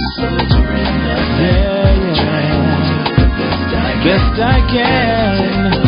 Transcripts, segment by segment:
Best I can.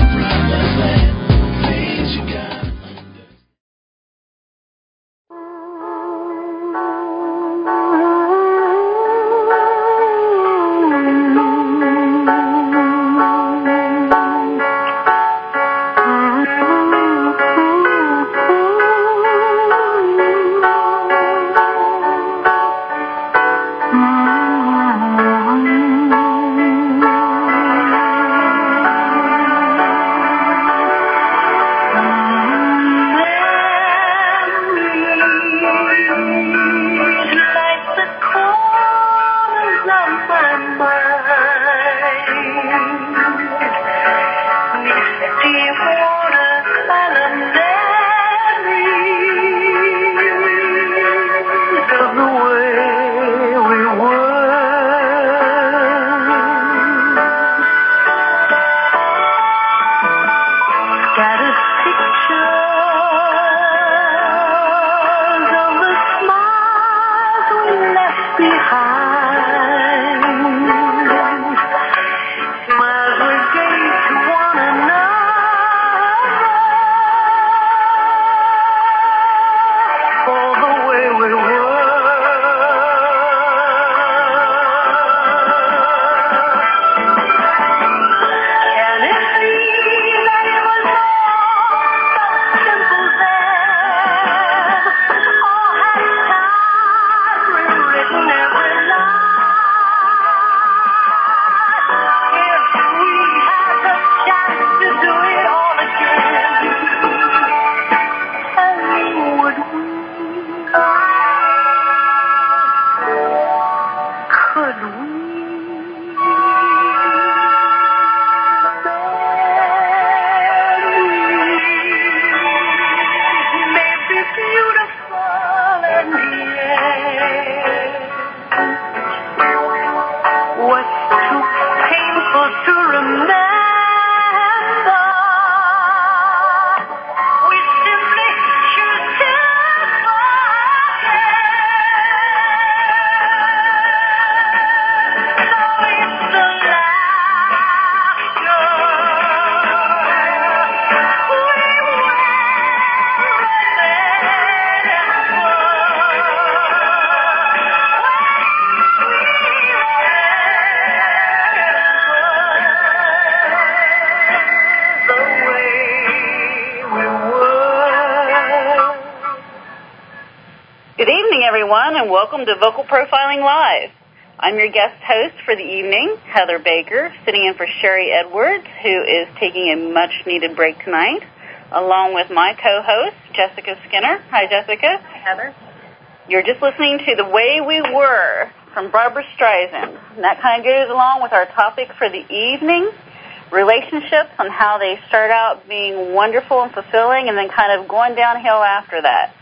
And welcome to Vocal Profiling Live. I'm your guest host for the evening, Heather Baker, sitting in for Sherry Edwards, who is taking a much-needed break tonight, along with my co-host, Jessica Skinner. Hi, Jessica. Hi, Heather. You're just listening to The Way We Were from Barbra Streisand. And that kind of goes along with our topic for the evening, relationships and how they start out being wonderful and fulfilling and then kind of going downhill after that.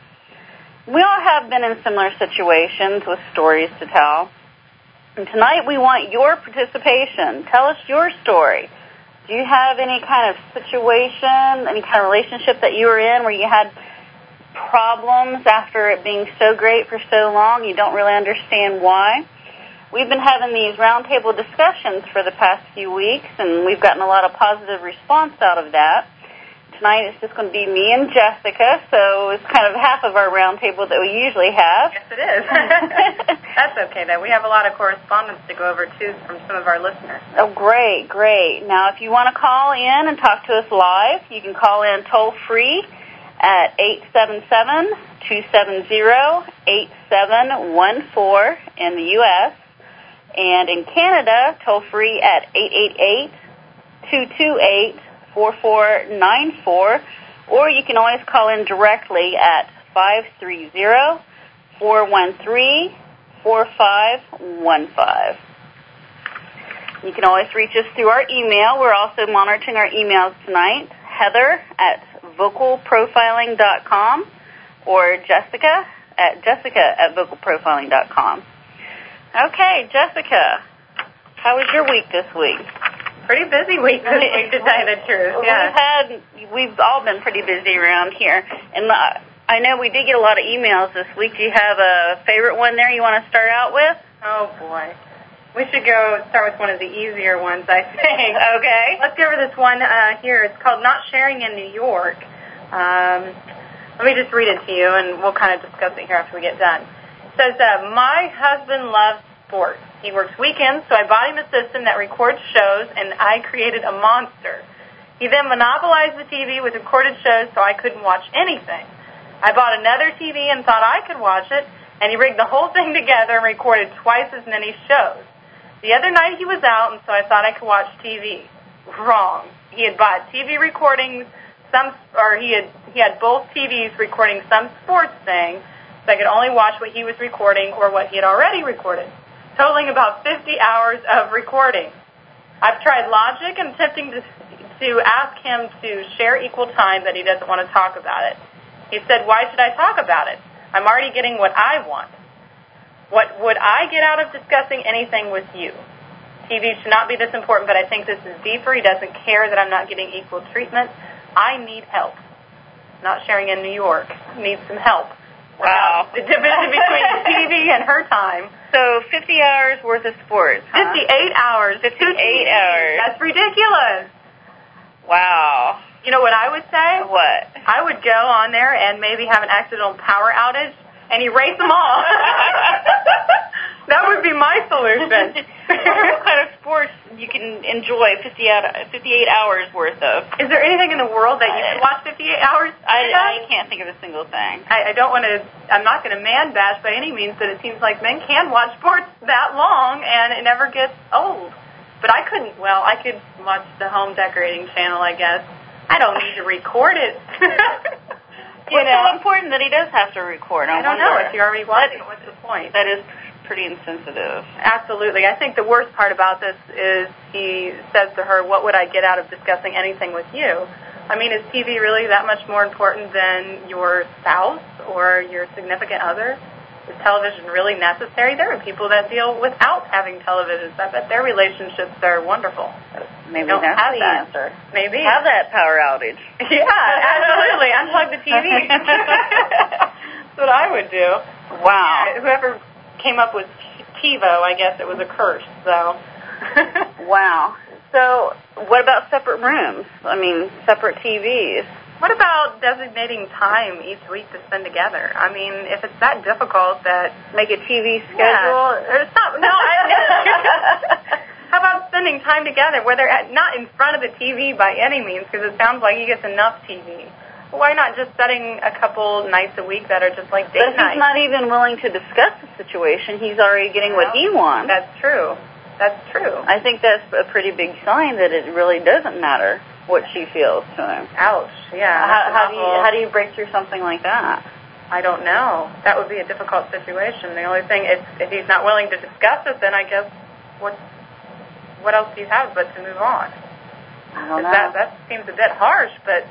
We all have been in similar situations with stories to tell. And tonight we want your participation. Tell us your story. Do you have any kind of situation, any kind of relationship that you were in where you had problems after it being so great for so long, you don't really understand why? We've been having these roundtable discussions for the past few weeks, and we've gotten a lot of positive response out of that. Tonight it's just going to be me and Jessica, so it's kind of half of our roundtable that we usually have. Yes, it is. That's okay, though. We have a lot of correspondence to go over, too, from some of our listeners. Oh, great, great. Now, if you want to call in and talk to us live, you can call in toll-free at 877-270-8714 in the U.S., and in Canada, toll-free at 888-228-4494, or you can always call in directly at 530-413-4515. You can always reach us through our email. We're also monitoring our emails tonight, heather@vocalprofiling.com or jessica@vocalprofiling.com. Okay, Jessica, how was your week this week? Pretty busy week this week, to tell you the truth. Yeah. We've all been pretty busy around here. And I know we did get a lot of emails this week. Do you have a favorite one there you want to start out with? Oh, boy. We should start with one of the easier ones, I think. Okay. Let's go over this one here. It's called Not Sharing in New York. Let me just read it to you, and we'll kind of discuss it here after we get done. It says, my husband loves sports. He works weekends, so I bought him a system that records shows, and I created a monster. He then monopolized the TV with recorded shows so I couldn't watch anything. I bought another TV and thought I could watch it, and he rigged the whole thing together and recorded twice as many shows. The other night he was out, and so I thought I could watch TV. Wrong. He had bought TV recordings, he had both TVs recording some sports thing, so I could only watch what he was recording or what he had already recorded, totaling about 50 hours of recording. I've tried logic and attempting to ask him to share equal time, but he doesn't want to talk about it. He said, why should I talk about it? I'm already getting what I want. What would I get out of discussing anything with you? TV should not be this important, but I think this is deeper. He doesn't care that I'm not getting equal treatment. I need help. Not sharing in New York. Needs some help. Wow. The division between TV and her time. So 50 hours worth of sports, huh? 58 hours. 58 hours. That's ridiculous. Wow. You know what I would say? What? I would go on there and maybe have an accidental power outage and erase them all. That would be my solution. What kind of sports you can enjoy 58 hours worth of? Is there anything in the world that you can watch 58 hours? I can't think of a single thing. I'm not going to man bash by any means, but it seems like men can watch sports that long and it never gets old. But I could watch the home decorating channel, I guess. I don't need to record it. What's so important that he does have to record? I don't know. If you're already watching, what's the point? That is pretty insensitive. Absolutely. I think the worst part about this is he says to her, what would I get out of discussing anything with you? I mean, is TV really that much more important than your spouse or your significant other? Is television really necessary? There are people that deal without having televisions. I bet their relationships are wonderful. Maybe that's the answer. Maybe. Have that power outage. Yeah, absolutely. Unplug the TV. That's what I would do. Wow. Yeah, whoever came up with TiVo, I guess it was a curse, so. Wow. So what about separate rooms? I mean, separate TVs. What about designating time each week to spend together? I mean, if it's that difficult that... Make a TV schedule? How about spending time together, not in front of the TV by any means, because it sounds like he gets enough TV. Why not just setting a couple nights a week that are just like date nights? But he's not even willing to discuss the situation. He's already getting what he wants. That's true. That's true. I think that's a pretty big sign that it really doesn't matter what she feels to him. Ouch, yeah. How do you break through something like that? I don't know. That would be a difficult situation. The only thing, if he's not willing to discuss it, then I guess what else do you have but to move on? I don't know. That seems a bit harsh, but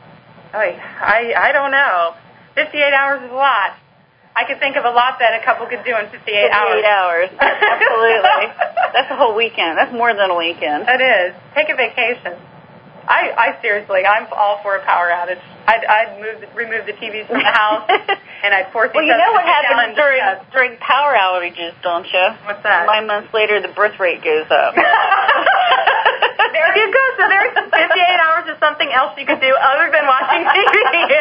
I don't know. 58 hours is a lot. I could think of a lot that a couple could do in 58 hours. 58 hours. Absolutely. That's a whole weekend. That's more than a weekend. It is. Take a vacation. I seriously, I'm all for a power outage. I'd remove the TVs from the house, and I'd force Well, you know what happens during power outages, don't you? What's that? 9 months later, the birth rate goes up. There you go. So there's 58 hours of something else you could do other than watching TV.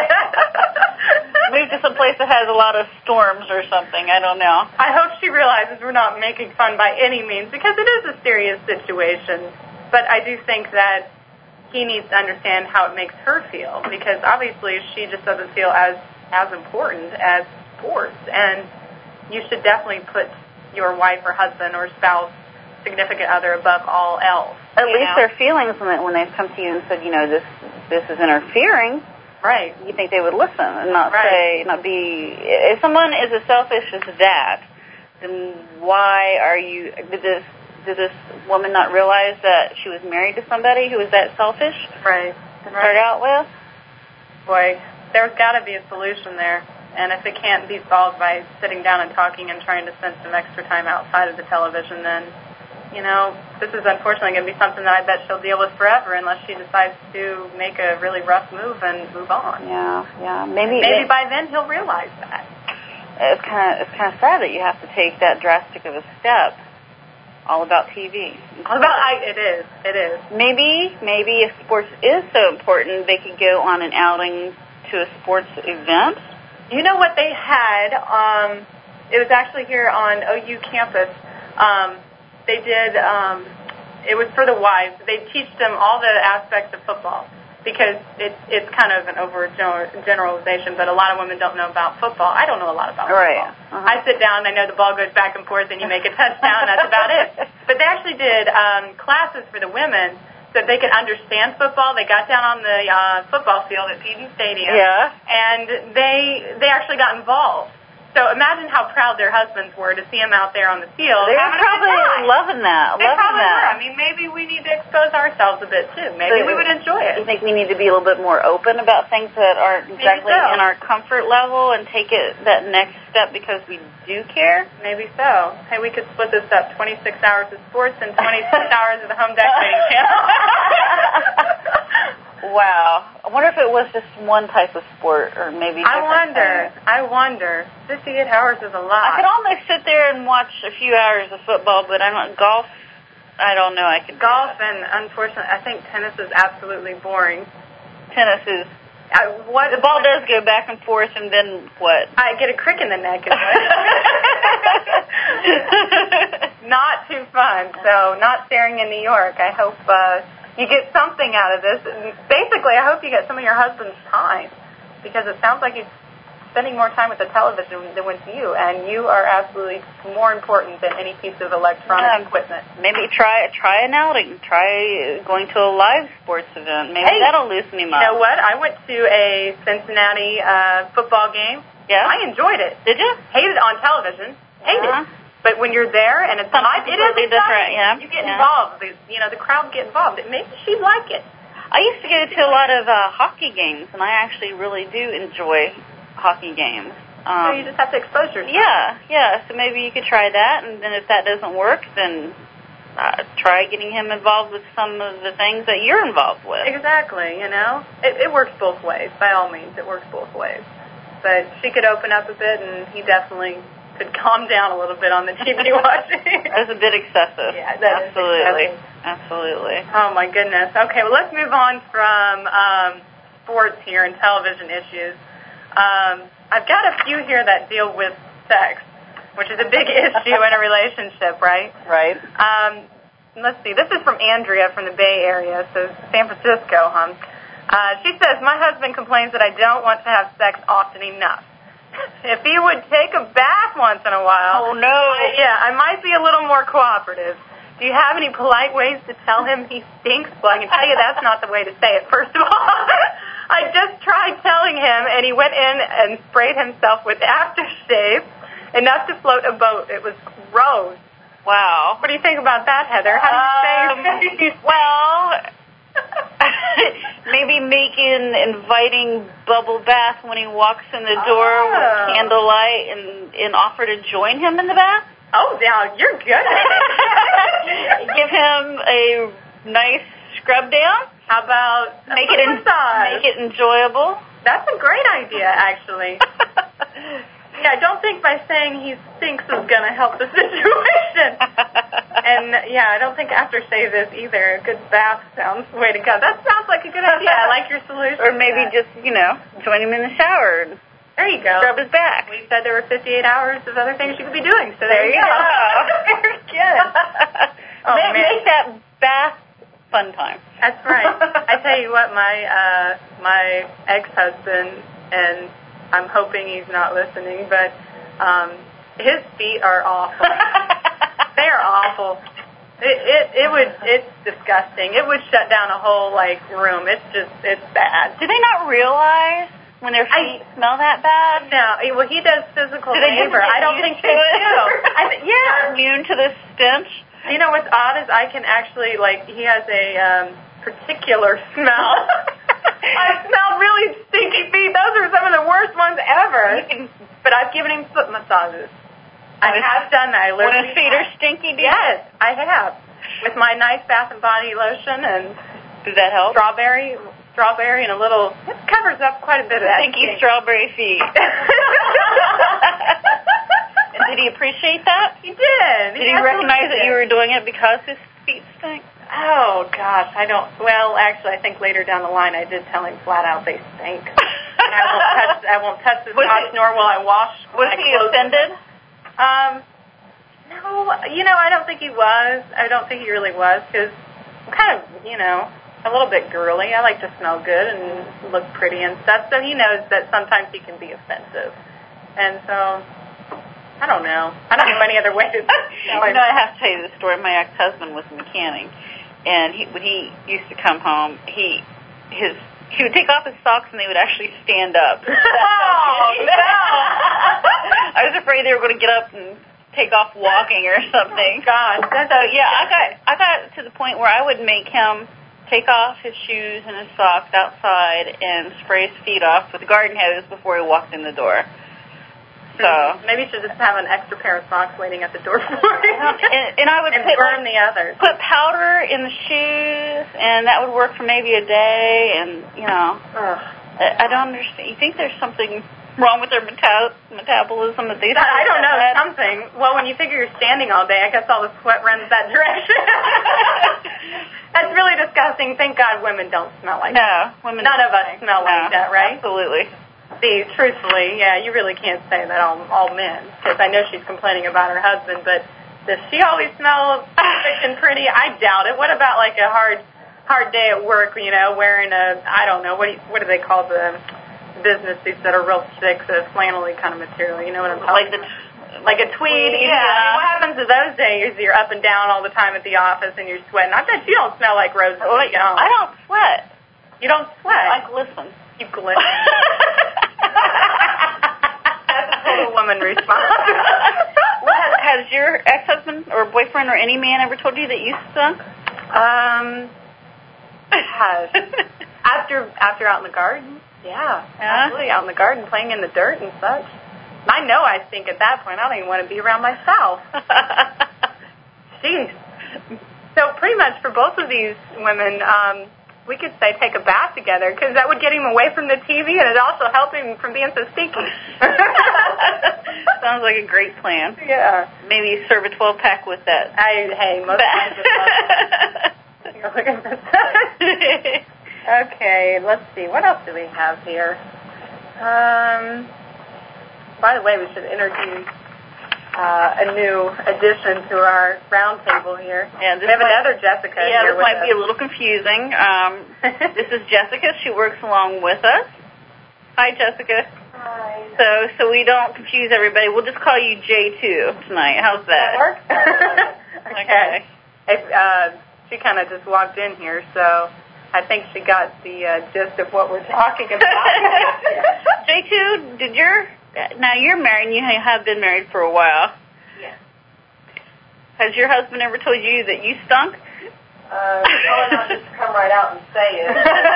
Move to some place that has a lot of storms or something. I don't know. I hope she realizes we're not making fun by any means, because it is a serious situation. But I do think that he needs to understand how it makes her feel, because obviously she just doesn't feel as important as sports. And you should definitely put your wife or husband or spouse, significant other, above all else. At least their feelings when they've come to you and said, this is interfering. Right. You think they would listen and not be. If someone is as selfish as that, then why are you? Did this woman not realize that she was married to somebody who was that selfish? Right. To start out with? Boy, there's got to be a solution there. And if it can't be solved by sitting down and talking and trying to spend some extra time outside of the television, then, this is unfortunately going to be something that I bet she'll deal with forever unless she decides to make a really rough move and move on. Yeah. Maybe by then he'll realize that. it's kind of sad that you have to take that drastic of a step. All about TV. It is. Maybe if sports is so important, they could go on an outing to a sports event. You know what they had? It was actually here on OU campus. They did. It was for the wives. They teach them all the aspects of football because it's kind of an overgeneralization, but a lot of women don't know about football. I don't know a lot about football. Right. Uh-huh. I sit down, I know the ball goes back and forth, and you make a touchdown. That's about it. But they actually did classes for the women so that they could understand football. They got down on the football field at Peden Stadium, and they actually got involved. So imagine how proud their husbands were to see them out there on the field. They were probably loving that. They probably were. I mean, maybe we need to expose ourselves a bit, too. Maybe we would enjoy it. You think we need to be a little bit more open about things that aren't exactly in our comfort level and take it that next step because we do care? Maybe so. Hey, we could split this up, 26 hours of sports and 26 hours of the home decorating channel. Wow. I wonder if it was just one type of sport or maybe different things. I wonder. 58 hours is a lot. I could almost sit there and watch a few hours of football, but golf, I don't know. I could golf, and unfortunately, I think tennis is absolutely boring. Tennis is... the ball does go back and forth, and then what? I get a crick in the neck. Not too fun. So, not staring in New York. I hope... you get something out of this. Basically, I hope you get some of your husband's time because it sounds like he's spending more time with the television than with you, and you are absolutely more important than any piece of electronic equipment. Maybe try an outing. Try going to a live sports event. Maybe that'll loosen him up. You know what? I went to a Cincinnati football game. Yeah? I enjoyed it. Did you? Hated it on television. Hated it. But when you're there and it's live, it is different. Yeah. You get involved. The crowd get involved. Maybe she'd like it. I used to go to a lot of hockey games, and I actually really do enjoy hockey games. So you just have to expose yourself. Yeah. So maybe you could try that, and then if that doesn't work, then try getting him involved with some of the things that you're involved with. Exactly. It works both ways. By all means, it works both ways. But she could open up a bit, and he definitely could calm down a little bit on the TV watching. That was a bit excessive. Yeah, that absolutely. Is excessive. Absolutely. Oh, my goodness. Okay, well, let's move on from sports here and television issues. I've got a few here that deal with sex, which is a big issue in a relationship, right? Right. Let's see. This is from Andrea from the Bay Area, so San Francisco, She says, my husband complains that I don't want to have sex often enough. If he would take a bath once in a while, oh no, I might be a little more cooperative. Do you have any polite ways to tell him he stinks? Well, I can tell you that's not the way to say it, first of all. I just tried telling him, and he went in and sprayed himself with aftershave, enough to float a boat. It was gross. Wow. What do you think about that, Heather? How do you say? Well... Maybe make an inviting bubble bath when he walks in the door with candlelight and offer to join him in the bath. Oh, now you're good at it. Give him a nice scrub down. How about make it enjoyable? That's a great idea, actually. Yeah, I don't think by saying he stinks is going to help the situation. And, I don't think aftershave is either. A good bath sounds the way to go. That sounds like a good idea. I like your solution. Or maybe just, join him in the shower. There you go. Scrub his back. We said there were 58 hours of other things you could be doing, so there you go. Very good. Make that bath fun time. That's right. I tell you what, my ex-husband, and I'm hoping he's not listening, but his feet are awful. They're awful. It's disgusting. It would shut down a whole room. It's bad. Do they not realize when their feet smell that bad? No. Well, he does physical labor. I don't think they do. They're immune to the stench. You know what's odd is I can actually he has a particular smell. I smell really stinky feet. Those are some of the worst ones ever. But I've given him foot massages. I have done that. When his feet are stinky, yes, I have. With my nice Bath and Body lotion and does that help? Strawberry and a little. It covers up quite a bit of that. Stinky strawberry feet. Did he appreciate that? He did. Did he recognize that you were doing it because his feet stink? Oh, gosh, I don't. Well, actually, I think later down the line I did tell him flat out they stink. And I won't touch the socks, nor will I wash. Was he offended? No, I don't think he was. I don't think he really was, because I'm kind of, a little bit girly. I like to smell good and look pretty and stuff, so he knows that sometimes he can be offensive. And so, I don't know. I don't know any other way to tell him. I have to tell you the story. My ex-husband was a mechanic, and when he used to come home, he would take off his socks and they would actually stand up. Oh, no! I was afraid they were going to get up and take off walking or something. Oh, gosh. So, yeah, I got to the point where I would make him take off his shoes and his socks outside and spray his feet off with garden hose before he walked in the door. So maybe you should just have an extra pair of socks waiting at the door for him. And I would burn the others. Put powder in the shoes, and that would work for maybe a day. And I don't understand. You think there's something wrong with their metabolism that they? I don't know. Something. Well, when you figure you're standing all day, I guess all the sweat runs that direction. That's really disgusting. Thank God women don't smell like that. No, women. None of us smell like that, right? Absolutely. See, truthfully, yeah, you really can't say that all men, because I know she's complaining about her husband, but does she always smell perfect and pretty? I doubt it. What about like a hard day at work, wearing I don't know, what do they call the business suits that are real thick, the flannel-y kind of material, you know what I'm talking about? Like a tweed, yeah. What happens to those days? You're up and down all the time at the office and you're sweating. I bet you don't smell like roses. I don't sweat. You don't sweat? I glisten. You glisten. That's a total woman response. Has your ex-husband or boyfriend or any man ever told you that you stunk? Has. After out in the garden. Yeah, absolutely. Out in the garden, playing in the dirt and such. I know I stink at that point. I don't even want to be around myself. Jeez. So pretty much for both of these women, we could say take a bath together, because that would get him away from the TV, and it'd also help him from being so stinky. Sounds like a great plan. Yeah. Maybe serve a 12-pack with that. Most times you're looking for that. Okay, let's see. What else do we have here? By the way, we should introduce a new addition to our round table here. Yeah, we have another Jessica here this might be a little confusing. This is Jessica. She works along with us. Hi, Jessica. Hi. So we don't confuse everybody. We'll just call you J2 tonight. How's that? That work? Okay. She kind of just walked in here, so I think she got the gist of what we're talking about. J2, now you're married and you have been married for a while. Yes. Has your husband ever told you that you stunk? Probably not just come right out and say it.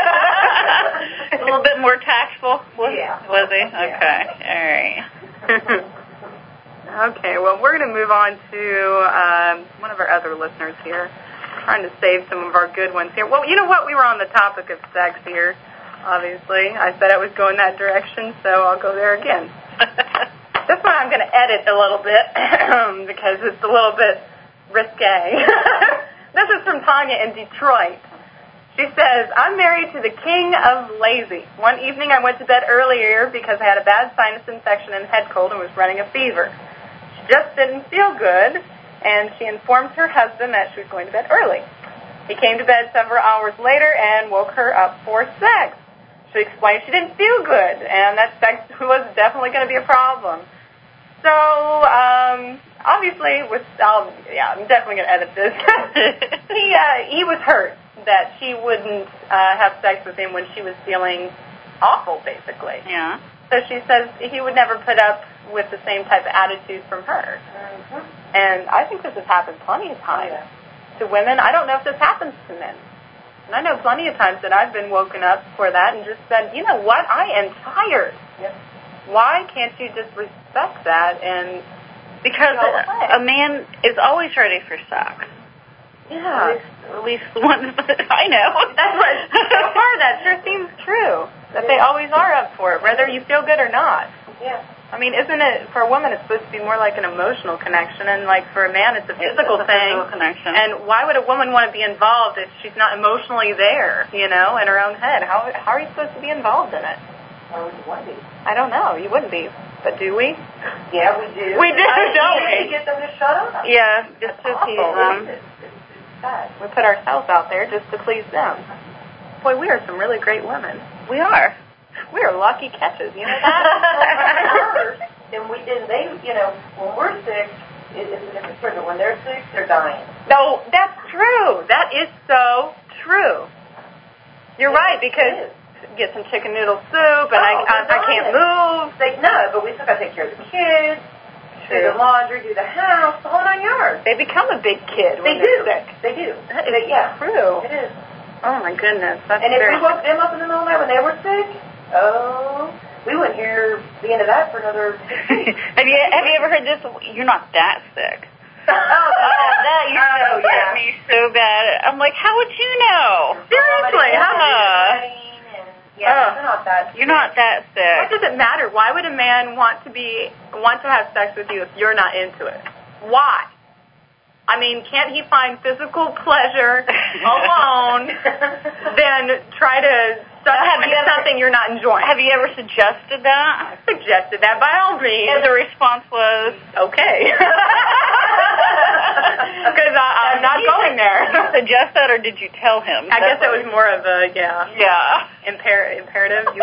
A little bit more tactful? Yeah. Was he? Yeah. Okay. All right. Okay, well, we're going to move on to one of our other listeners here. Trying to save some of our good ones here. Well, you know what? We were on the topic of sex here, obviously. I said I was going that direction, so I'll go there again. This one I'm going to edit a little bit because it's a little bit risque. This is from Tanya in Detroit. She says, I'm married to the king of lazy. One evening I went to bed earlier because I had a bad sinus infection and head cold and was running a fever. She just didn't feel good, and she informed her husband that she was going to bed early. He came to bed several hours later and woke her up for sex. She explained she didn't feel good, and that sex was definitely going to be a problem. So, obviously, I'm definitely going to edit this. He was hurt that she wouldn't have sex with him when she was feeling awful, basically. Yeah. So she says he would never put up with the same type of attitude from her. Mm-hmm. And I think this has happened plenty of times to women. I don't know if this happens to men. And I know plenty of times that I've been woken up for that and just said, you know what, I am tired. Yep. Why can't you just respect that and because a man is always ready for sex. Yeah. At least the ones that I know. That's what, so far that sure seems true. That they always are up for it, whether you feel good or not. Yeah. I mean, isn't it, for a woman, it's supposed to be more like an emotional connection, and like for a man, it's a physical thing. Physical connection. And why would a woman want to be involved if she's not emotionally there, you know, in her own head? How are you supposed to be involved in it? Why would you want to be? I don't know. You wouldn't be. But do we? Yeah, we do. We do, don't we? we? Get them to shut up. Yeah, just to Awful. appease them. It's sad. We put ourselves out there just to please them. Boy, we are some really great women. We are. We are lucky catches, you know that? Then we did. They, you know, when we're sick, it's a different story. But when they're sick, they're dying. No, that's true. That is so true. You're right, because get some chicken noodle soup, and I can't move. But we still got to take care of the kids, do the laundry, do the house, the whole 9 yards. They become a big kid when they're sick. They do. That is true. It is. Oh, my goodness. That's And if very we woke them up in the middle of the night when they were sick, we wouldn't hear the end of that for another 6 weeks. Have you ever heard this? You're not that sick. That used to hurt me so bad. I'm like, how would you know? Seriously, they're not that. You're not that sick. What does it matter? Why would a man want to have sex with you if you're not into it? Why? I mean, can't he find physical pleasure alone than try to something you're not enjoying? Have you ever suggested that? I suggested that by all means. And the response was, okay. Because I'm not going there. Did you suggest that, or did you tell him? I guess it was more of a, imperative.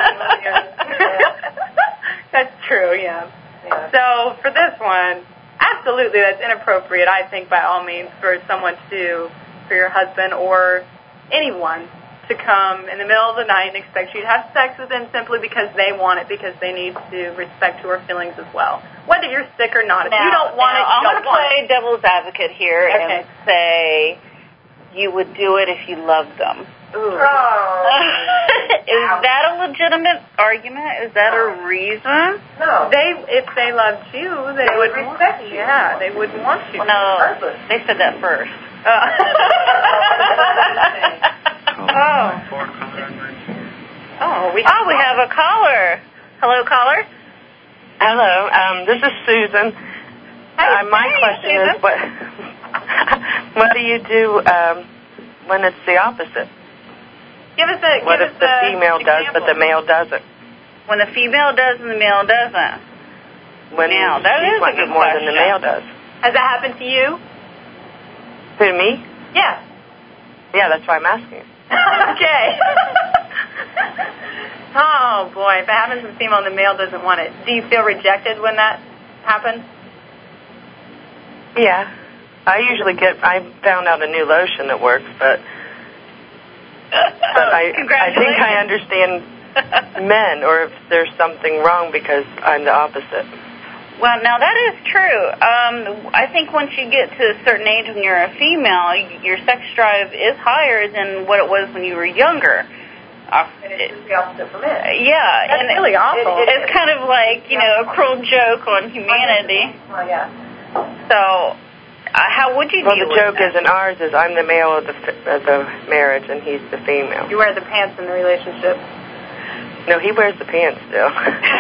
That's true, yeah. So for this one, absolutely, that's inappropriate, I think, by all means, for your husband or anyone to come in the middle of the night and expect you to have sex with them simply because they want it, because they need to respect your feelings as well. Whether you're sick or not, if you don't want it, you don't want it. I'm going to play devil's advocate here and say you would do it if you loved them. Ooh. Is that a legitimate argument? Is that a reason? No. If they loved you, they would respect you. Yeah, they wouldn't want you. Well, no, they said that first. We have a caller. Hello, caller. Hello, this is Susan. My question Susan. is, what do you do when it's the opposite? What if the female does but the male doesn't? When the female does and the male doesn't. When now, that is she's a wanting good it more question. than the male does. Has that happened to you? To me? Yeah. Yeah, that's why I'm asking. Okay. Oh, boy. If it happens to the female and the male doesn't want it, do you feel rejected when that happens? Yeah. I found out a new lotion that works, but I think I understand men, or if there's something wrong because I'm the opposite. Well, now that is true. I think once you get to a certain age when you're a female, your sex drive is higher than what it was when you were younger. And it's just the opposite for men. Yeah. That's really awful. It's kind of like, a cruel joke on humanity. Oh, yeah. So, how would you deal with that? Well, the joke isn't ours, is I'm the male of the marriage and he's the female. You wear the pants in the relationship. No, he wears the pants still.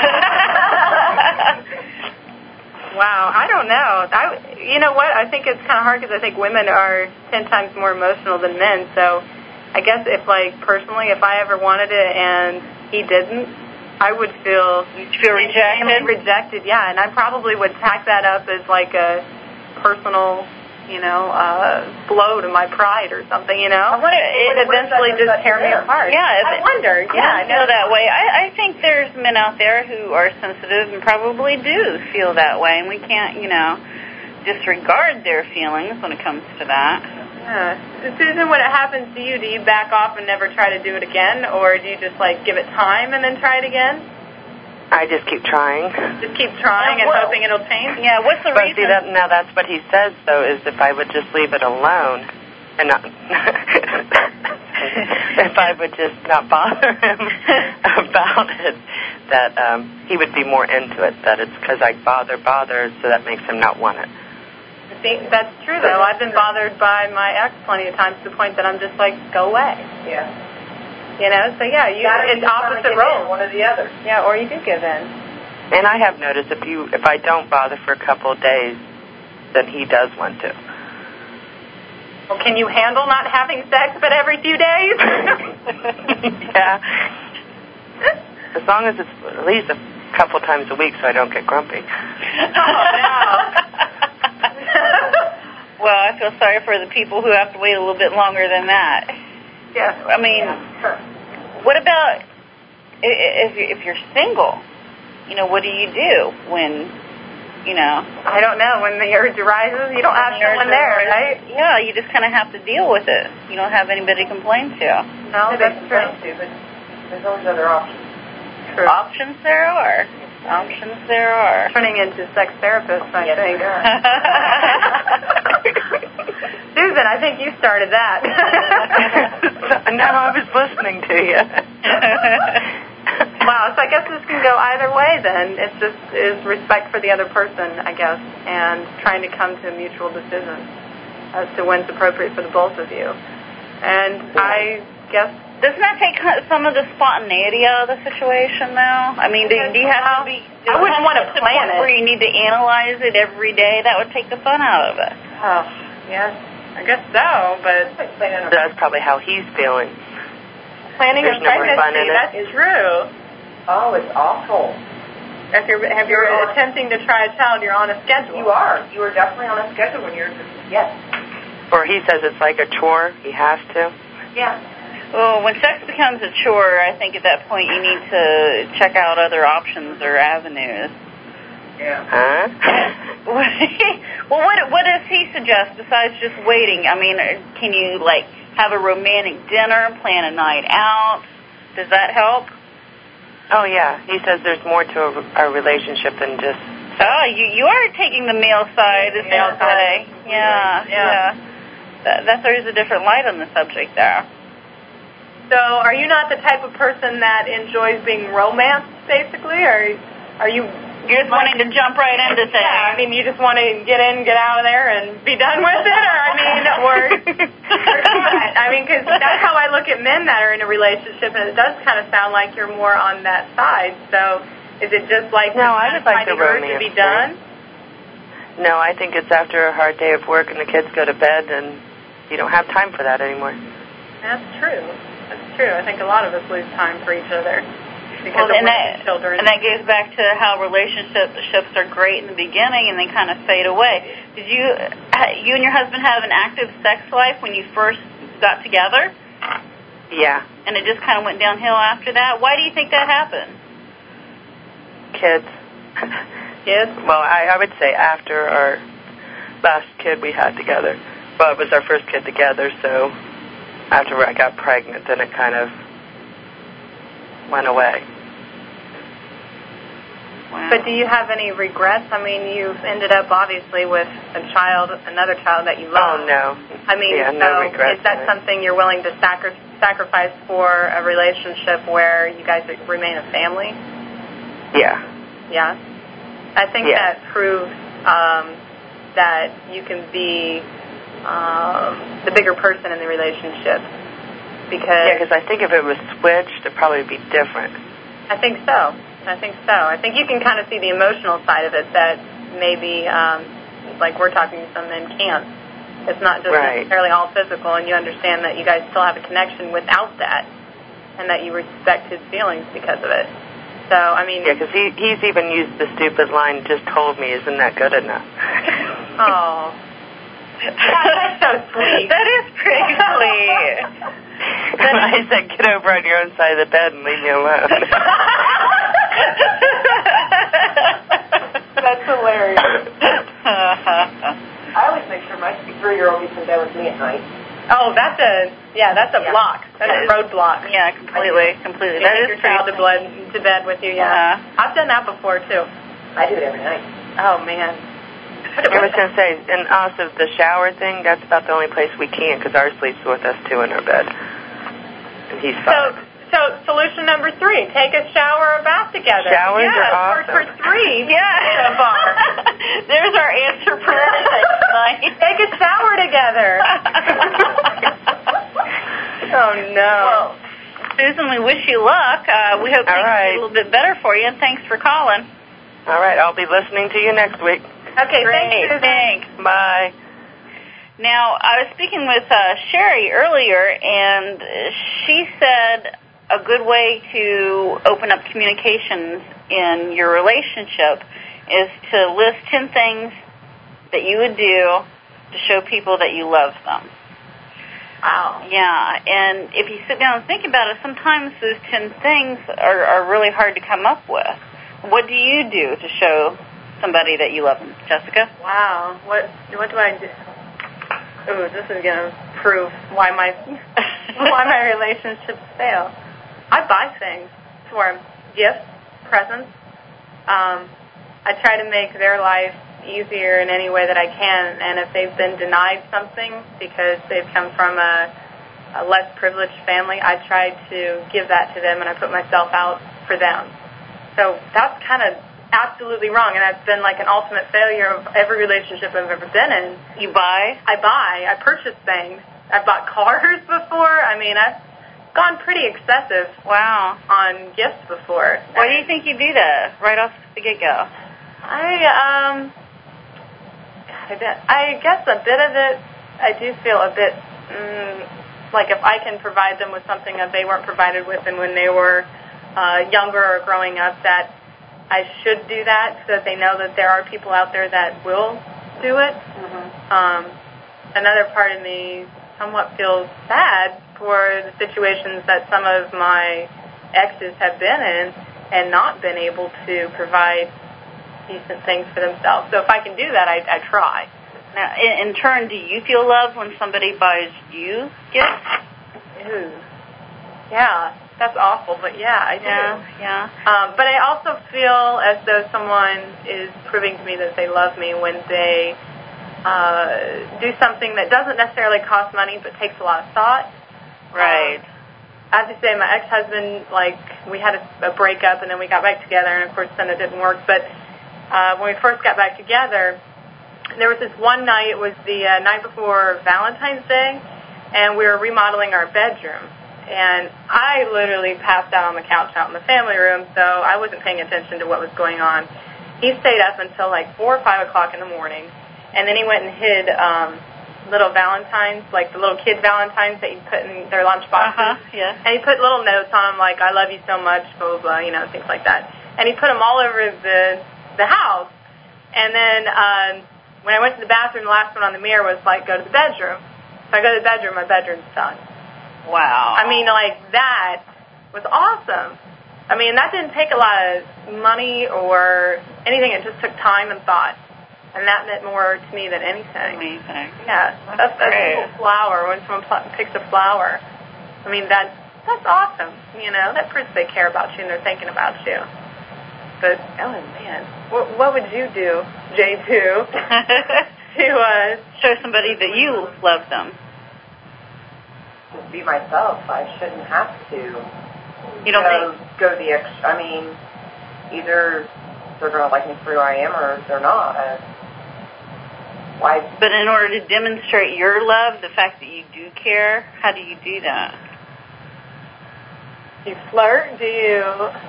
Wow, I don't know. You know what? I think it's kind of hard because I think women are 10 times more emotional than men. So I guess if personally, if I ever wanted it and he didn't, I would feel rejected, yeah. And I probably would tack that up as like a personal, blow to my pride or something, I wonder, it eventually just tear me apart. Yeah, I wonder. Yeah, I feel that way. I think there's men out there who are sensitive and probably do feel that way, and we can't, disregard their feelings when it comes to that. Yeah. Susan, when it happens to you, do you back off and never try to do it again, or do you just give it time and then try it again? I just keep trying. Just keep trying and hoping it'll change? Yeah, what's the reason? See, now that's what he says, though, is if I would just leave it alone and not... if I would just not bother him about it, that he would be more into it, that it's because I bother, so that makes him not want it. See, that's true, though. I've been bothered by my ex plenty of times to the point that I'm just go away. Yeah. So yeah, it's opposite roles. One or the other. Yeah, or you do give in. And I have noticed if I don't bother for a couple of days, then he does want to. Well, can you handle not having sex but every few days? Yeah. As long as it's at least a couple times a week so I don't get grumpy. Oh, no. Well, I feel sorry for the people who have to wait a little bit longer than that. Yes. I mean, what about if you're single? You know, what do you do when, you know? I don't know. When the urge arises, you don't have someone there, right? Yeah, you just kind of have to deal with it. You don't have anybody to complain to. No, that's true. But there's always other options. True. Options there are. Options there are. Turning into sex therapists, I Yes, think. we are. Susan, I think you started that. No, I was listening to you. Wow, so I guess this can go either way then. It just is respect for the other person, I guess, and trying to come to a mutual decision as to when's appropriate for the both of you. And I guess... Doesn't that take some of the spontaneity out of the situation, though? I mean, do you have to be... I wouldn't want to plan it. Where you need to analyze it every day. That would take the fun out of it. Oh, yes, I guess so, but... That's probably how he's feeling. Planning a There's no more fun pregnancy, in it. that's true. Oh, it's awful. If you're attempting to try a child, you're on a schedule. You are. You are definitely on a schedule when you're yes. Or he says it's like a chore. He has to. Yeah. Well, when sex becomes a chore, I think at that point you need to check out other options or avenues. Yeah. Huh? Well, what does he suggest besides just waiting? I mean, can you, like, have a romantic dinner, plan a night out? Does that help? Oh, yeah. He says there's more to a relationship than just... Oh, you are taking the male side, as they say. Yeah. That's always a different light on the subject there. So are you not the type of person that enjoys being romanced, basically? Or are you... You're just wanting to jump right into things. Yeah, I mean, you just want to get in, get out of there, and be done with it? Or, I mean, or what? I mean, because that's how I look at men that are in a relationship, and it does kind of sound like you're more on that side. So is it just like... No, I would like the romance to be done? No, I think it's after a hard day of work and the kids go to bed, and you don't have time for that anymore. That's true. That's true. I think a lot of us lose time for each other. Because and that goes back to how relationships are great in the beginning and they kind of fade away. Did you and your husband have an active sex life when you first got together? Yeah. And it just kind of went downhill after that? Why do you think that happened? Kids. Kids? Well, I would say after our last kid we had together. Well, it was our first kid together, so after I got pregnant, then it kind of went away. Wow. But do you have any regrets? I mean, you've ended up obviously with another child that you love. Oh, no. I mean, yeah, no regrets. Is that something you're willing to sacrifice for a relationship where you guys remain a family? Yeah. Yeah. I think that proves that you can be the bigger person in the relationship. Because I think if it was switched, it'd probably be different. I think so. I think you can kind of see the emotional side of it that maybe, like we're talking, some men can't. It's not just necessarily all physical, and you understand that you guys still have a connection without that, and that you respect his feelings because of it. So, I mean... Yeah, because he's even used the stupid line, just told me, isn't that good enough? Oh. That's so sweet. That is pretty sweet. I said, get over on your own side of the bed and leave me alone. That's hilarious. I always make sure my 3-year-old gets in bed with me at night. Oh, that's a block. That's a roadblock. Yeah, completely. That is your child to bed with you, yeah. I've done that before, too. I do it every night. Oh, man. I was going to say, and also the shower thing, that's about the only place we can, because ours sleeps with us, too, in our bed. And he's fine. So solution number 3, take a shower or bath together. Showers are awesome. For 3. Yeah. There's our answer for everything tonight. Take a shower together. Oh, no. Well, Susan, we wish you luck. We hope things get a little bit better for you, and thanks for calling. All right, I'll be listening to you next week. Okay, Great. thanks. Bye. Now, I was speaking with Sherry earlier, and she said a good way to open up communications in your relationship is to list 10 things that you would do to show people that you love them. Wow. Yeah, and if you sit down and think about it, sometimes those 10 things are really hard to come up with. What do you do to show somebody that you love them? Jessica? Wow. What do I do? Ooh, this is going to prove why my relationships fail. I buy things for them. Gifts, presents. I try to make their life easier in any way that I can, and if they've been denied something because they've come from a less privileged family, I try to give that to them, and I put myself out for them. So that's kind of absolutely wrong, and that's been like an ultimate failure of every relationship I've ever been in. You buy? I purchase things. I've bought cars before. I mean, I've gone pretty excessive on gifts before. Why do you think you do that right off the get-go? I guess a bit of it, I do feel a bit like if I can provide them with something that they weren't provided with and when they were younger or growing up, that I should do that so that they know that there are people out there that will do it. Mm-hmm. Another part of me somewhat feels sad for the situations that some of my exes have been in and not been able to provide decent things for themselves. So if I can do that, I try. Now, in turn, do you feel loved when somebody buys you gifts? Ooh. Yeah, that's awful, but yeah, I do. Yeah. But I also feel as though someone is proving to me that they love me when they do something that doesn't necessarily cost money but takes a lot of thought. Right. I have to say, my ex-husband, we had a breakup, and then we got back together, and of course then it didn't work, but when we first got back together, there was this one night, it was the night before Valentine's Day, and we were remodeling our bedroom. And I literally passed out on the couch out in the family room, so I wasn't paying attention to what was going on. He stayed up until 4 or 5 o'clock in the morning, and then he went and hid little Valentines, like the little kid Valentines that you put in their lunch boxes. Yeah. And he put little notes on them like, I love you so much, blah, blah, blah, things like that. And he put them all over the house. And then when I went to the bathroom, the last one on the mirror was go to the bedroom. So I go to the bedroom, my bedroom's done. Wow. I mean, that was awesome. I mean, that didn't take a lot of money or anything. It just took time and thought. And that meant more to me than anything. Amazing. Yeah. That's a little flower. When someone picks a flower, I mean, that's awesome. That proves they care about you and they're thinking about you. But, oh, man, what would you do, J2, to show somebody that you love them? To be myself. I shouldn't have to You don't think? go the extra. I mean, either they're going to like me for who I am or they're not. Why? But in order to demonstrate your love, the fact that you do care, how do you do that? Do you flirt? Do you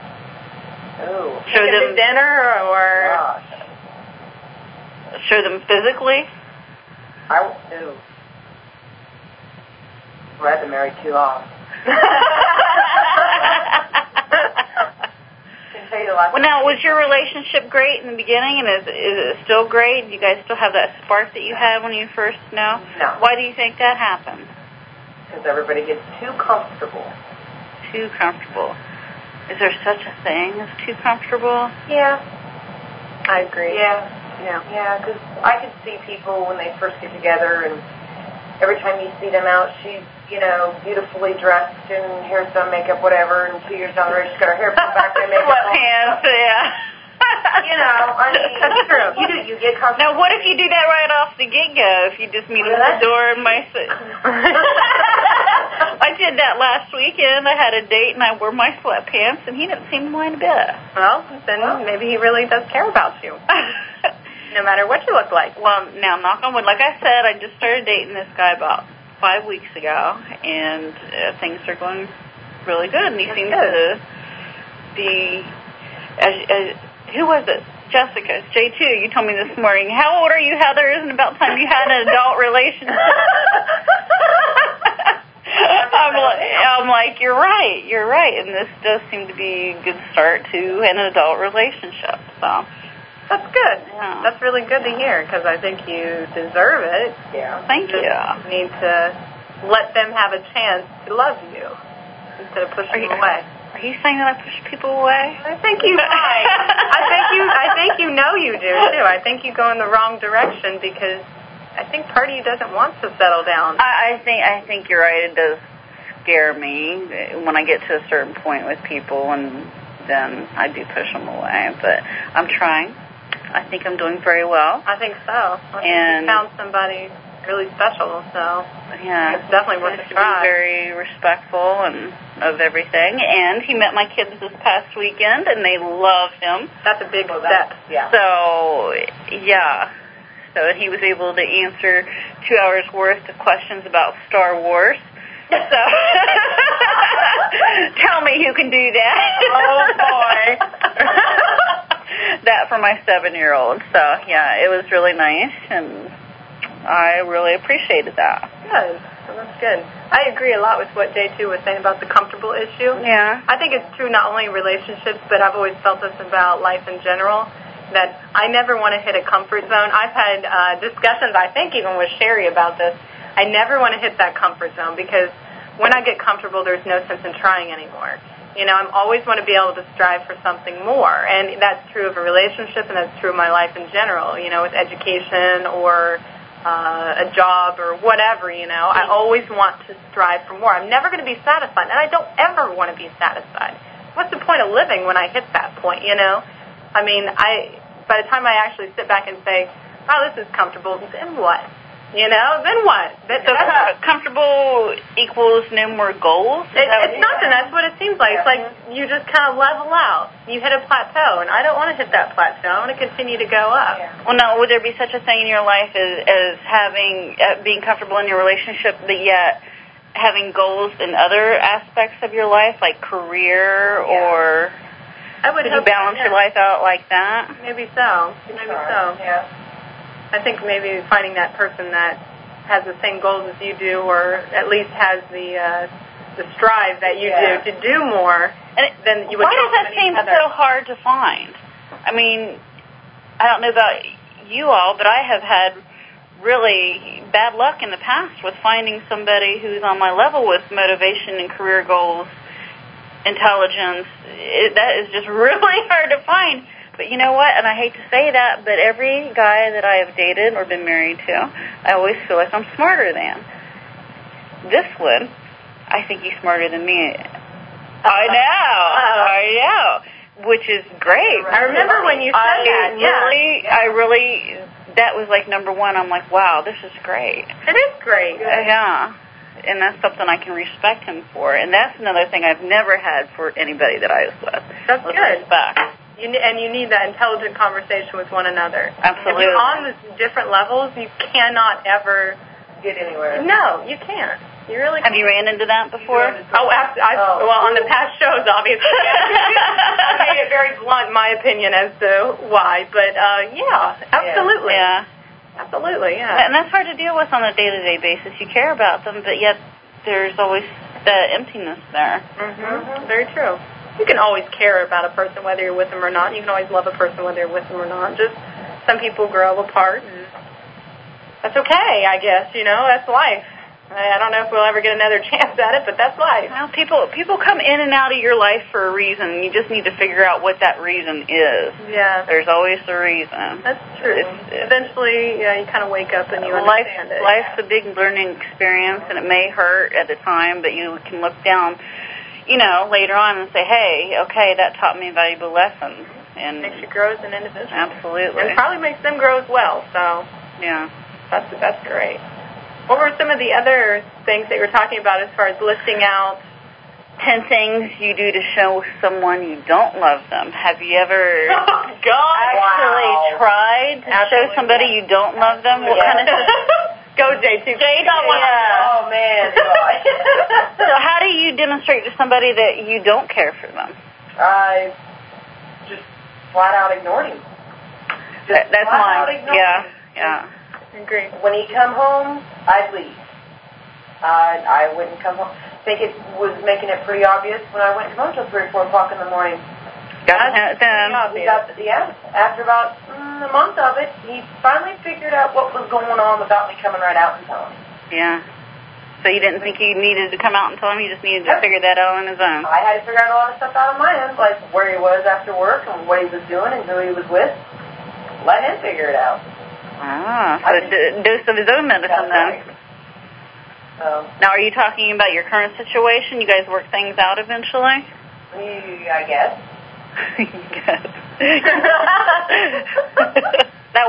show take them to dinner or? Gosh. Show them physically? I had to marry two off. Well, now, was your relationship great in the beginning, and is it still great? Do you guys still have that spark that you had when you first know? No. Why do you think that happened? Because everybody gets too comfortable. Too comfortable. Is there such a thing as too comfortable? Yeah. I agree. Yeah, because I could see people when they first get together, and every time you see them out, she's, beautifully dressed and hair done, makeup, whatever, and 2 years down the road, she's got her hair pulled back and makeup on. Sweatpants, yeah. I mean, that's true. You get comfortable. Now, what if you do that right off the get-go? If you just meet them at the door and I did that last weekend. I had a date, and I wore my sweatpants, and he didn't seem to mind a bit. Well, then maybe he really does care about you. No matter what you look like. Well, now, knock on wood, like I said, I just started dating this guy about 5 weeks ago, and things are going really good, and he seems to be, who was it? Jessica, it's J2. You told me this morning. How old are you, Heather? Isn't it about time you had an adult relationship? I'm like, you're right, and this does seem to be a good start to an adult relationship. So that's good. Yeah. That's really good to hear because I think you deserve it. Yeah. Thank you. You need to let them have a chance to love you instead of pushing them away. Are you saying that I push people away? I think you might. I think you know you do too. I think you go in the wrong direction because I think part of you doesn't want to settle down. I think you're right. It does scare me when I get to a certain point with people, and then I do push them away. But I'm trying. I think I'm doing very well. I think so. I think you found somebody really special, so yeah, it's definitely worth a try. Be very respectful and of everything. And he met my kids this past weekend, and they love him. That's a big step. Yeah. So yeah. So he was able to answer 2 hours worth of questions about Star Wars. So tell me who can do that. Oh boy. That for my 7-year-old. So yeah, it was really nice, and I really appreciated that. Good. Well, that's good. I agree a lot with what J2 was saying about the comfortable issue. Yeah. I think it's true not only in relationships, but I've always felt this about life in general, that I never want to hit a comfort zone. I've had discussions, I think even with Sherry about this. I never want to hit that comfort zone because when I get comfortable, there's no sense in trying anymore. You know, I always want to be able to strive for something more, and that's true of a relationship, and that's true of my life in general, you know, with education or a job or whatever, you know. I always want to strive for more. I'm never going to be satisfied, and I don't ever want to be satisfied. What's the point of living when I hit that point, you know? I mean, by the time I actually sit back and say, oh, this is comfortable, then what? You know, then what? So comfortable equals no more goals? It's nothing. That's what it seems like. It's like you just kind of level out. You hit a plateau, and I don't want to hit that plateau. I want to continue to go up. Yeah. Well, now, would there be such a thing in your life as having being comfortable in your relationship, but yet having goals in other aspects of your life, like career or... I would Could you balance your life out like that? Maybe so. Maybe so. Yeah. I think maybe finding that person that has the same goals as you do, or at least has the strive that you do to do more, then you would. Why does that seem so hard to find? I mean, I don't know about you all, but I have had really bad luck in the past with finding somebody who's on my level with motivation and career goals, intelligence. That is just really hard to find. But you know what? And I hate to say that, but every guy that I have dated or been married to, I always feel like I'm smarter than. This one, I think he's smarter than me. I know. Which is great. I remember when you said that. I really, that was like number one. I'm like, wow, this is great. It is great. Yeah. And that's something I can respect him for. And that's another thing I've never had for anybody that I was with. That's good. Respect. And you need that intelligent conversation with one another. Absolutely. If you're on the different levels, you cannot ever get anywhere. No, you can't. You really can't. Have you ran into that before? Well, on the past shows, obviously. I made it very blunt, my opinion, as to why. But, yeah, absolutely. Yeah. Absolutely, yeah. And that's hard to deal with on a day-to-day basis. You care about them, but yet there's always that emptiness there. Mm-hmm. Very true. You can always care about a person whether you're with them or not. You can always love a person whether you're with them or not. Just some people grow apart, and that's okay, I guess. You know, that's life. I don't know if we'll ever get another chance at it, but that's life. Well, people come in and out of your life for a reason. You just need to figure out what that reason is. Yeah. There's always a reason. That's true. Eventually, you kind of wake up and you understand it. Life's a big learning experience, and it may hurt at the time, but you can look down, you know, later on and say, hey, okay, that taught me valuable lessons. And makes you grow as an individual. Absolutely. And probably makes them grow as well, so. Yeah. That's great. What were some of the other things that you were talking about as far as listing out 10 things you do to show someone you don't love them? Have you ever actually tried to show somebody you don't love them? What kind of Go, J2. Oh, man. So how do you demonstrate to somebody that you don't care for them? I just flat out ignored him. That's flat out mine. ignore him. Yeah. Agreed. When he'd come home, I'd leave. I wouldn't come home. I think it was making it pretty obvious when I went home until 3 or 4 o'clock in the morning. After about a month of it, he finally figured out what was going on without me coming right out and telling him. Yeah. So you didn't think you needed to come out and tell him? You just needed to figure that out on his own? I had to figure out a lot of stuff out on my own, like where he was after work and what he was doing and who he was with. Let him figure it out. Ah, so a dose of his own medicine then. Right. So, now, are you talking about your current situation? You guys work things out eventually? I guess. That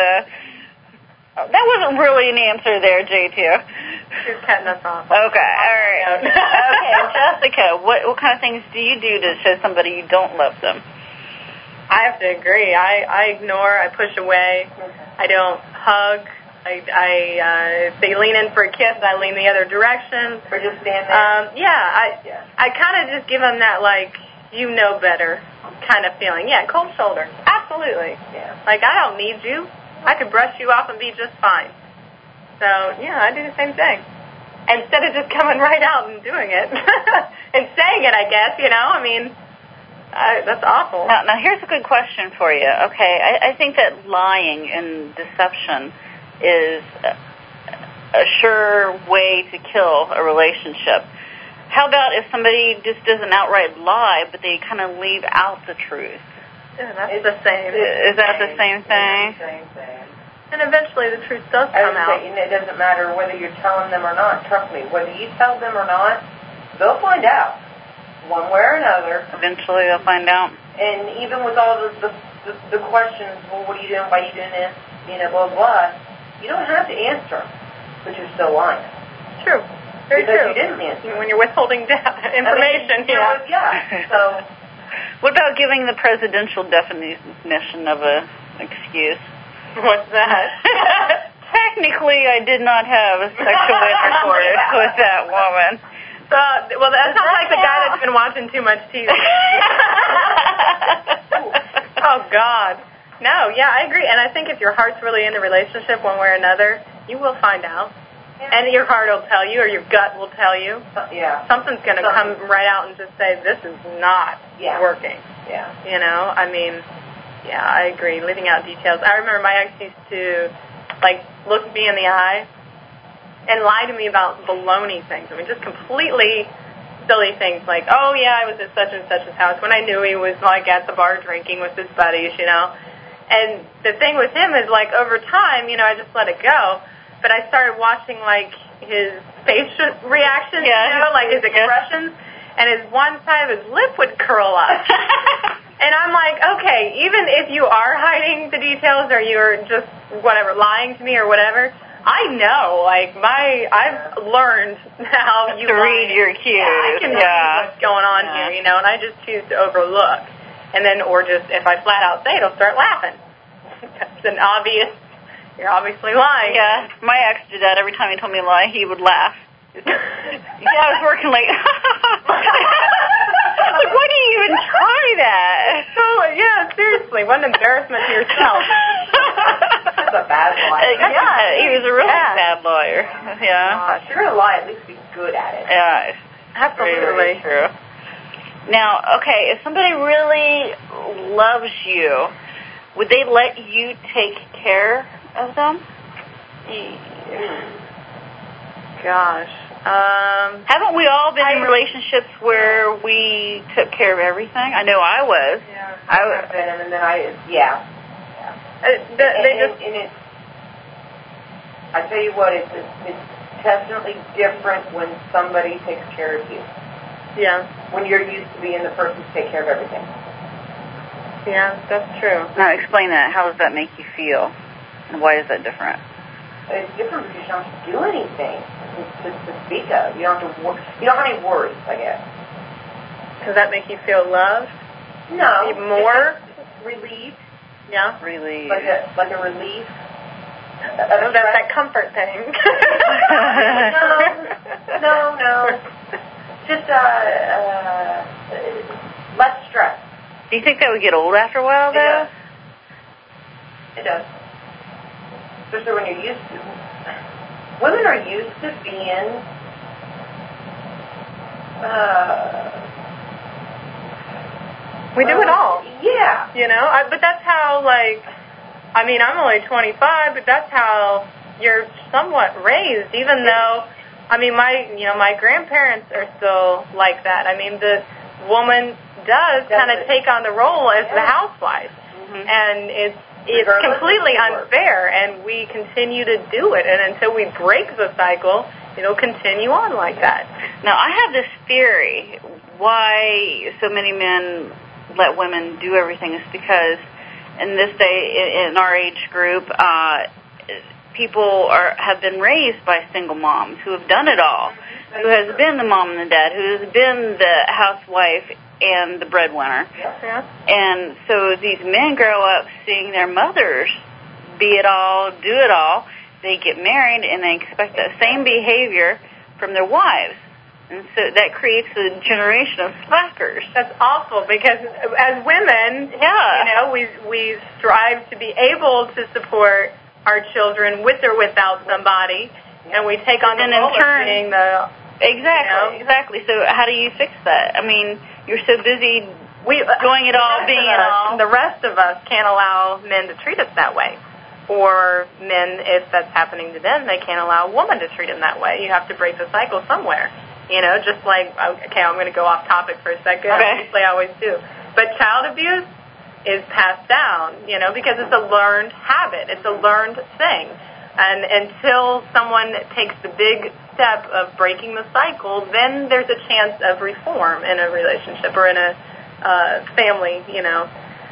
wasn't really an answer there, J2. She's cutting us off. Okay, all right. Okay, Jessica, what kind of things do you do to show somebody you don't love them? I have to agree. I ignore. I push away. I don't hug. If they lean in for a kiss, I lean the other direction. Or just stand there. I kind of just give them that, like, you know better kind of feeling. Yeah, cold shoulder. Absolutely. Yeah. Like, I don't need you. I could brush you off and be just fine. So, yeah, I do the same thing. Instead of just coming right out and doing it and saying it, I guess, I mean, that's awful. Now, here's a good question for you. Okay, I think that lying and deception is a sure way to kill a relationship. How about if somebody just does an outright lie, but they kind of leave out the truth? Yeah, that's the same. Is that the same thing? It's the same thing. And eventually the truth does come out. It doesn't matter whether you're telling them or not. Trust me, whether you tell them or not, they'll find out. One way or another. Eventually they'll find out. And even with all the questions, well, what are you doing, why are you doing this, blah, blah, you don't have to answer them, but you're still lying. True. Very because true. You didn't answer. When you're withholding information. So. What about giving the presidential definition of an excuse? What's that? Technically, I did not have sexual intercourse with that woman. Well, that sounds like the guy that's been watching too much TV. Oh, God. No, yeah, I agree. And I think if your heart's really in the relationship one way or another, you will find out. Yeah. And your heart will tell you, or your gut will tell you. Yeah. Something's going to come right out and just say, this is not working. Yeah. I mean, yeah, I agree. Leaving out details. I remember my ex used to, look me in the eye and lie to me about baloney things. I mean, just completely silly things like, oh, yeah, I was at such and such's house when I knew he was, at the bar drinking with his buddies, And the thing with him is, over time, I just let it go. But I started watching, his face reactions, his expressions, and one side of his lip would curl up. And I'm like, okay, even if you are hiding the details or you're just, lying to me or whatever, I know, I've learned how you to read your cues. I can read what's going on here, and I just choose to overlook. And then, or just, if I flat out say it, I'll start laughing. That's an obvious, you're obviously lying. Yeah, my ex did that. Every time he told me a lie, he would laugh. I was working why do you even try that? Oh, yeah, seriously, what an embarrassment to yourself. That's a bad lawyer. He was a really bad lawyer. Yeah. If you're going to lie, at least be good at it. Yeah. Absolutely. Very true. Now, okay, if somebody really loves you, would they let you take care of them? Gosh. Haven't we all been in relationships where we took care of everything? I know I was. Yeah. I've been, and then I tell you what, it's definitely different when somebody takes care of you. Yeah. When you're used to being the person to take care of everything. Yeah, that's true. Now, explain that. How does that make you feel? And why is that different? It's different because you don't have to do anything to speak of. You don't have to. You don't have any worries, I guess. Does that make you feel loved? No. Even more? Relieved. Yeah. Relieved. Like a relief. That's that comfort thing. No. Just less stress. Do you think that would get old after a while, though? It does. Especially when you're used to. Women are used to being. We do it all. Yeah. You know, but that's how, like, I mean, I'm only 25, but that's how you're somewhat raised, even though, I mean, my grandparents are still like that. I mean, the woman does kind of take on the role as the housewife, and it's completely unfair, and we continue to do it, and until we break the cycle, it'll continue on like that. Now, I have this theory why so many men let women do everything is because in this day, in our age group, people have been raised by single moms who have done it all, who has been the mom and the dad, who has been the housewife and the breadwinner. Yeah. And so these men grow up seeing their mothers be it all, do it all. They get married and they expect that same behavior from their wives. And so that creates a generation of slackers. That's awful because as women, you know, we strive to be able to support our children with or without somebody, and we take on the role of being the... Exactly. So how do you fix that? I mean, you're so busy doing it all, being it all. The rest of us can't allow men to treat us that way. Or men, if that's happening to them, they can't allow a woman to treat them that way. You have to break the cycle somewhere. You know, just like, okay, I'm going to go off topic for a second. Okay. Obviously, I always do. But child abuse is passed down, you know, because it's a learned habit. It's a learned thing. And until someone takes the big step of breaking the cycle, then there's a chance of reform in a relationship or in a family, you know.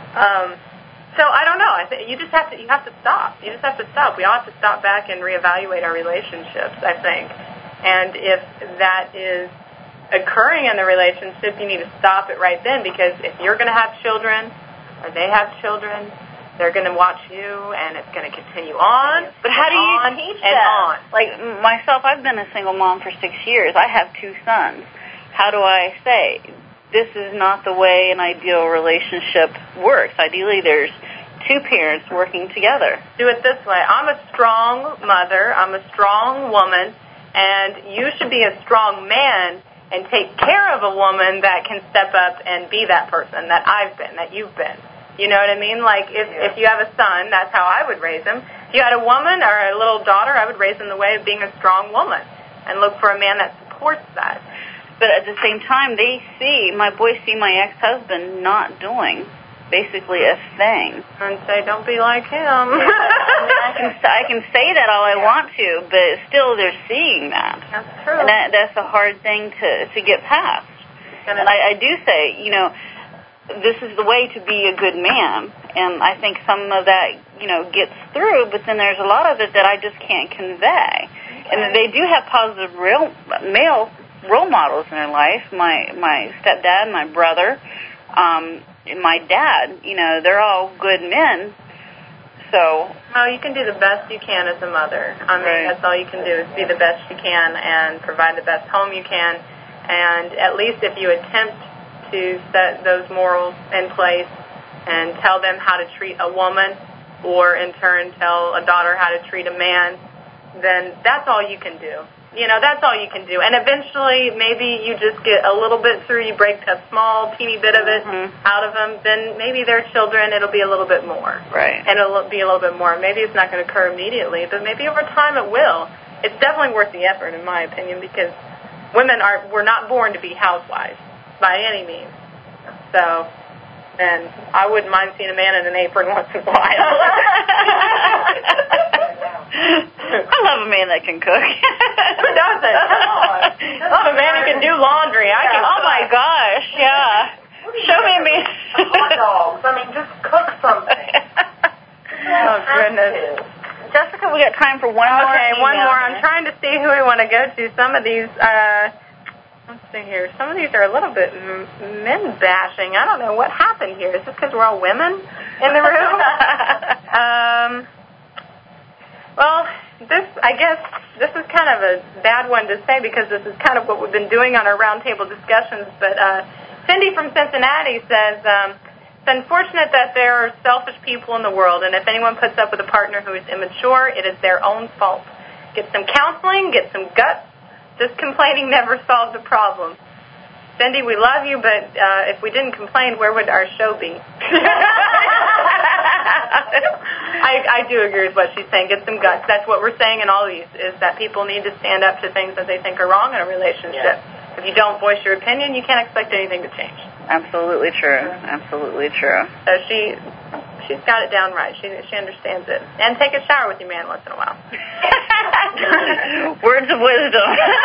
So I don't know. I think you have to stop. You just have to stop. We all have to stop back and reevaluate our relationships, I think. And if that is occurring in the relationship, you need to stop it right then, because if you're going to have children or they have children, they're going to watch you, and it's going to continue on. But how do you teach that? Like myself, I've been a single mom for 6 years. I have 2 sons. How do I say, this is not the way an ideal relationship works? Ideally, there's 2 parents working together. Do it this way. I'm a strong mother. I'm a strong woman, and you should be a strong man and take care of a woman that can step up and be that person that I've been, that you've been. You know what I mean? Like, if you have a son, that's how I would raise him. If you had a woman or a little daughter, I would raise them the way of being a strong woman and look for a man that supports that. But at the same time, my boys see my ex-husband not doing basically a thing. And say, don't be like him. I can say that all I want to, but still they're seeing that. That's true. And that's a hard thing to get past. And I do say, you know, this is the way to be a good man. And I think some of that, you know, gets through, but then there's a lot of it that I just can't convey. And they do have positive male role models in their life. My stepdad, my brother, and my dad, you know, they're all good men. So... Well, you can do the best you can as a mother. I mean, that's all you can do is be the best you can and provide the best home you can. And at least if you attempt to set those morals in place and tell them how to treat a woman, or in turn tell a daughter how to treat a man, then that's all you can do. You know, that's all you can do. And eventually, maybe you just get a little bit through, you break a small, teeny bit of it out of them, then maybe their children, it'll be a little bit more. Right. And it'll be a little bit more. Maybe it's not going to occur immediately, but maybe over time it will. It's definitely worth the effort, in my opinion, because we're not born to be housewives by any means. So, and I wouldn't mind seeing a man in an apron once in a while. I love a man that can cook. Who doesn't? Come on. I love a man who can do laundry. I can. Oh my gosh, yeah. Show me a man. Hot dogs. I mean, just cook something. Oh, goodness. Jessica, we got time for one more. Okay, one more. I'm trying to see who we want to go to. Some of these, let's see here. Some of these are a little bit men bashing. I don't know what happened here. Is this because we're all women in the room? Well, I guess this is kind of a bad one to say because this is kind of what we've been doing on our roundtable discussions. But Cindy from Cincinnati says, unfortunate that there are selfish people in the world, and if anyone puts up with a partner who is immature, it is their own fault. Get some counseling, get some guts. Just complaining never solves the problem. Cindy, we love you, but if we didn't complain, where would our show be? I do agree with what she's saying. Get some guts. That's what we're saying in all these, is that people need to stand up to things that they think are wrong in a relationship. Yes. If you don't voice your opinion, you can't expect anything to change. Absolutely true. Absolutely true. So she's got it down right. She understands it. And take a shower with your man once in a while. Words of wisdom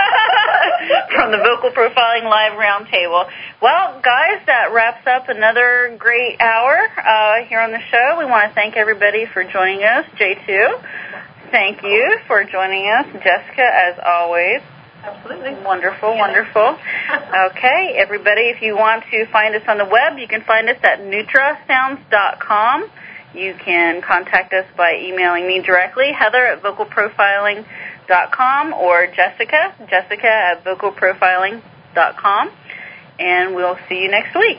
from the Vocal Profiling Live Roundtable. Well, guys, that wraps up another great hour here on the show. We want to thank everybody for joining us. J2, thank you for joining us. Jessica, as always. Absolutely. Wonderful, wonderful. Okay, everybody, if you want to find us on the web, you can find us at nutrasounds.com. You can contact us by emailing me directly, Heather at vocalprofiling.com, or Jessica at vocalprofiling.com. And we'll see you next week.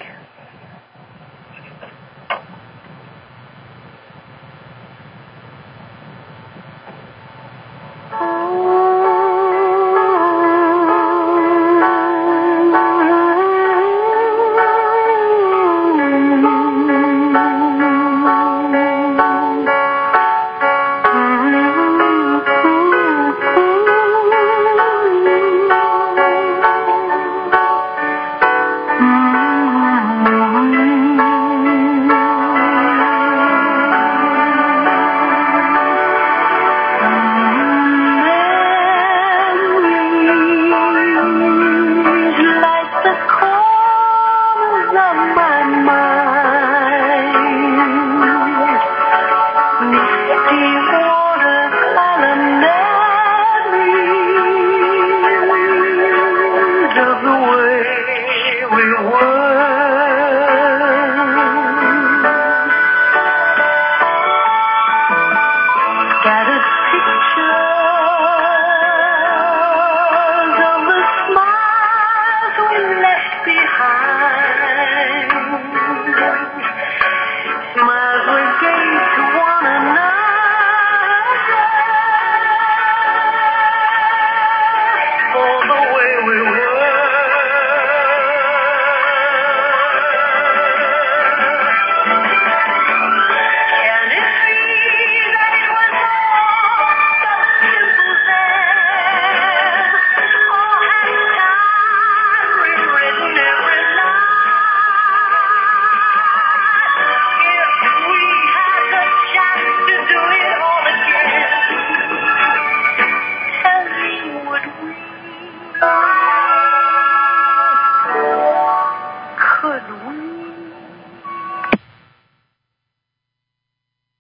Could we?